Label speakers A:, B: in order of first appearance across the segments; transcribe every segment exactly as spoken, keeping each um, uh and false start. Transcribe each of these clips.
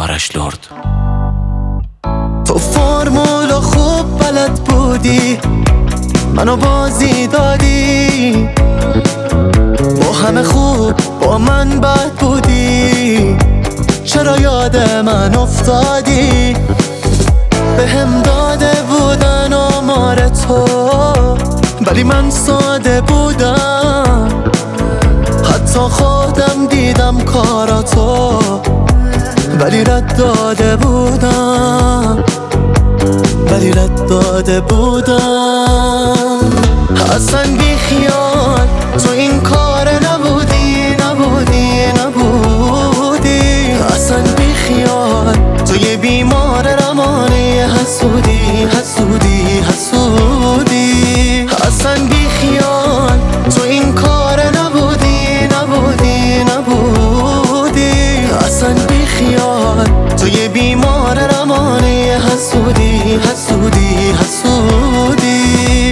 A: آرش لرد.
B: تو فرمولو خوب بلد بودی، منو بازی دادی، با همه خوب با من بد بودی، چرا یاد من افتادی؟ به هم داده بودن آمار تو، ولی من ساده بودم، حتی خودم دیدم کاراتو، ولی رد داده بودم، ولی رد داده بودم. اصلا بی خیال تو این کار نبودی، نبودی، نبودی. اصلا بی خیال تو یه بیمار روانی حسودی، حسودی، حسودی. اصلا بی خیال تو این کار نبودی، نبودی، نبودی. اصلا بی خیال تو یه بیمار روانی حسودی، حسودی، حسودی.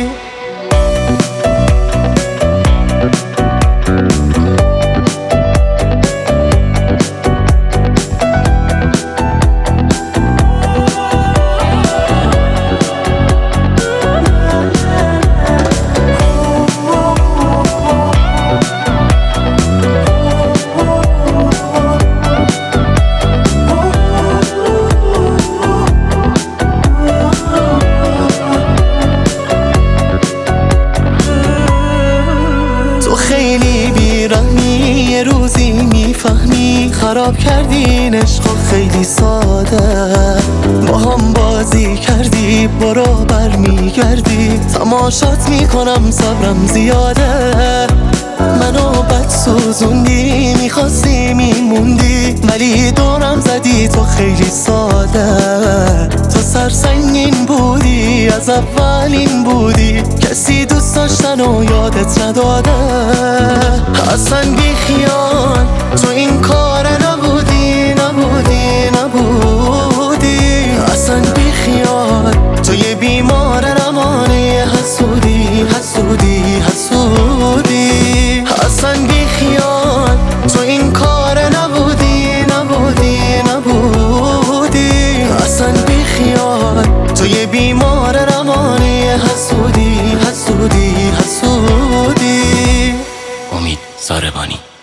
B: خیلی بیرحمی، یه روزی میفهمی خراب کردین عشقو خیلی ساده، با هم بازی کردی برو بر میگردی، تماشات میکنم صبرم زیاده، منو بد سوزوندی، میخواستی میموندی، ولی دورم زدی تو خیلی ساده، تو سرسنگین بودی، از اولین بودی، کسی دوست داشتن و یادت نداده. اصلا بی خیال تو این کار نبودی، نبودی، نبودی. اصلا بی خیال تو یه بیمار روانی حسودی، حسودی، حسودی. اصلا بی خیال تو این کار نبودی، نبودی، نبودی. اصلا بی خیال تو یه بیمار روانی حسودی، حسودی، حسودی.
A: امید زاربانی.